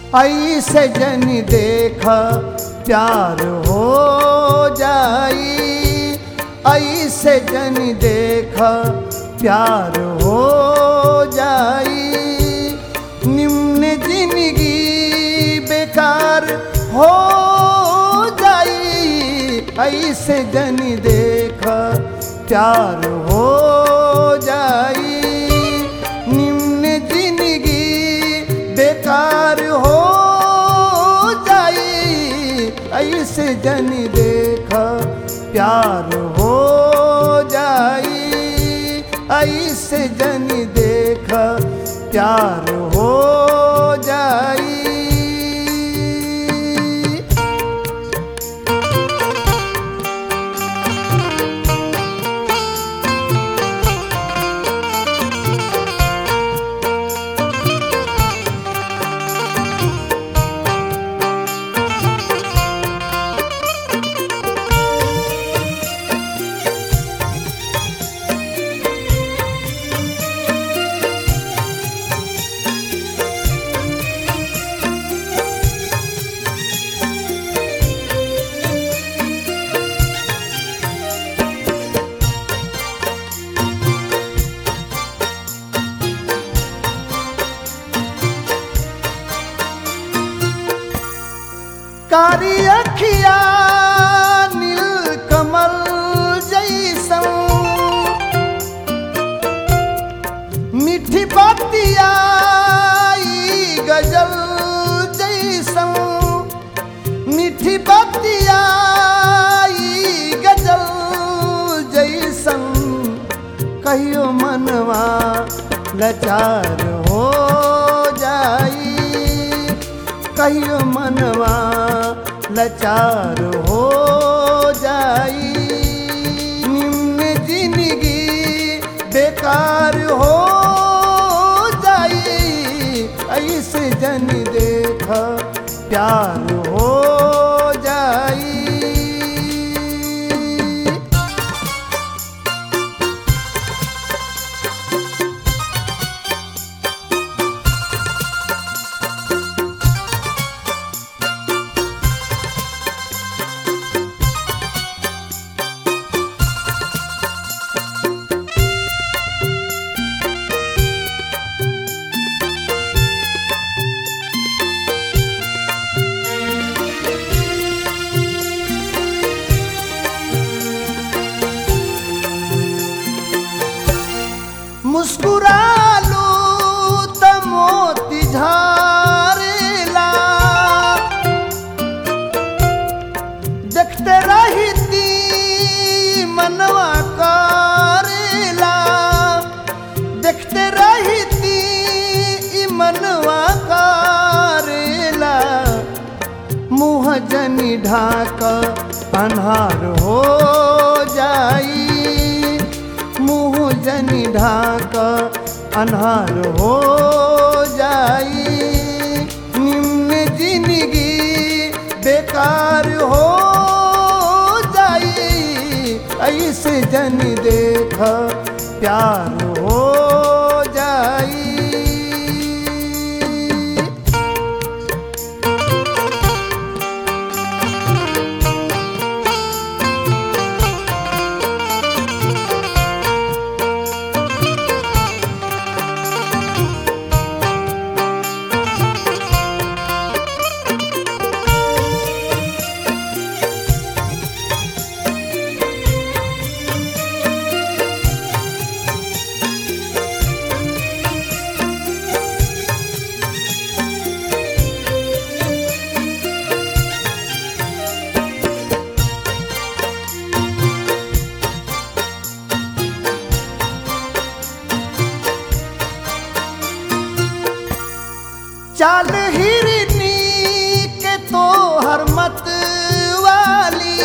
ऐसे जन देख प्यार हो जाई, ऐसे जन देख प्यार हो जाई। निम्न जिंदगी बेकार हो जाई, ऐसे जन देख प्यार हो जाई। निम्न जिंदगी बेकार हो जाई, ऐसे जन देख प्यार हो जाई, ऐसे जन देख प्यार हो जाई। कारी अखिया नील कमल जैसन, मीठी बातिया ई गजल जैसन, मीठी बातिया ई गजल जैसन। कहियो मनवा लाचार हो जाई, कहियो मनवा लाचार हो जाई। निम्न जिंदगी बेकार हो जाई, ऐसे जन देख प्यार हो जाई। मुस्कुरा लो त मोती झारेला, देखते रहती मनवा करेला, देखते रहती मनवा करेला। मुँह जनी ढाक अन्हार हो जाई, मुँह जनी ढाक अन्हार हो जाई। निम्न जिंदगी बेकार हो जाई, ऐसे जन देख प्यार हो जाई। चाल हिरनी के तो हर मत वाली,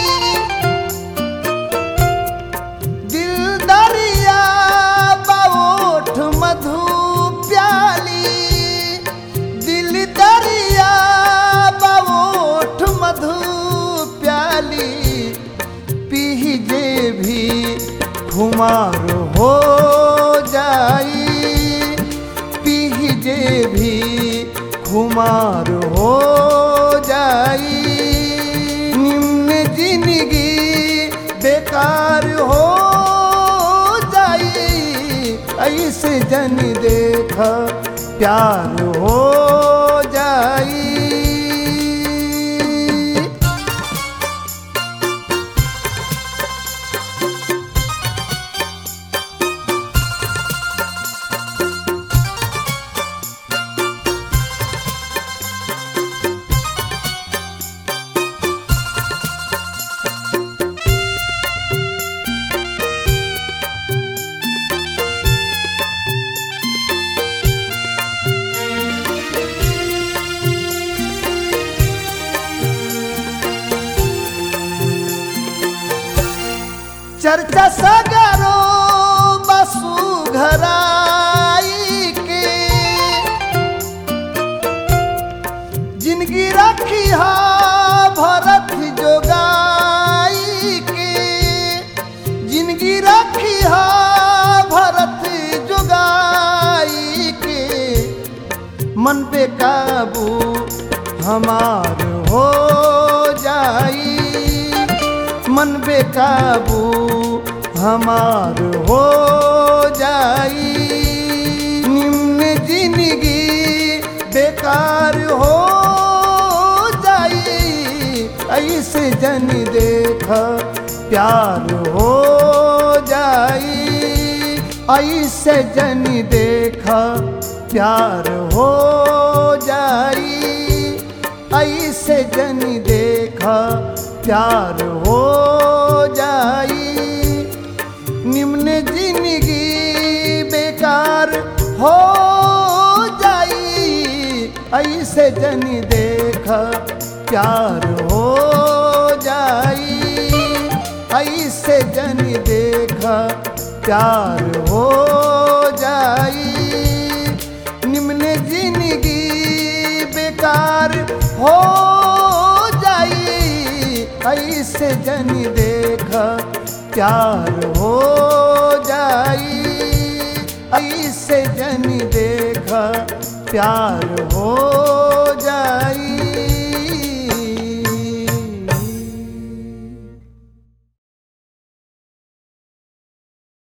दिल दरिया बाओठ मधु प्याली, दिल दरिया बाओठ मधु प्याली। पीजे भी खुमार हो जाई, पीजे भी खुमार हो जाई। निम्न जिंदगी बेकार हो जाई, ऐसे जन देख प्यार हो जाई। चर्चा सगरो बसु घराई के, जिंदगी रखी हा भरत जोगाई के। जिंदगी रखी हा भरत जोगाई के, मन पे काबू हमार हो जाई। मन बेकाबू हमार हो जाई। निम्न जिंदगी बेकार हो जाई, ऐसे जन देख प्यार हो जाई। ऐसे जन देख प्यार हो जाई। ऐसे जन देख प्यार हो जाई। निम्न जिंदगी बेकार हो जाई, ऐसे जन देख प्यार हो जाई। ऐसे जन देख प्यार हो जाई। निम्न जिंदगी बेकार हो जाई, ऐसे जन देख प्यार हो जाई। ऐसे जन देख प्यार हो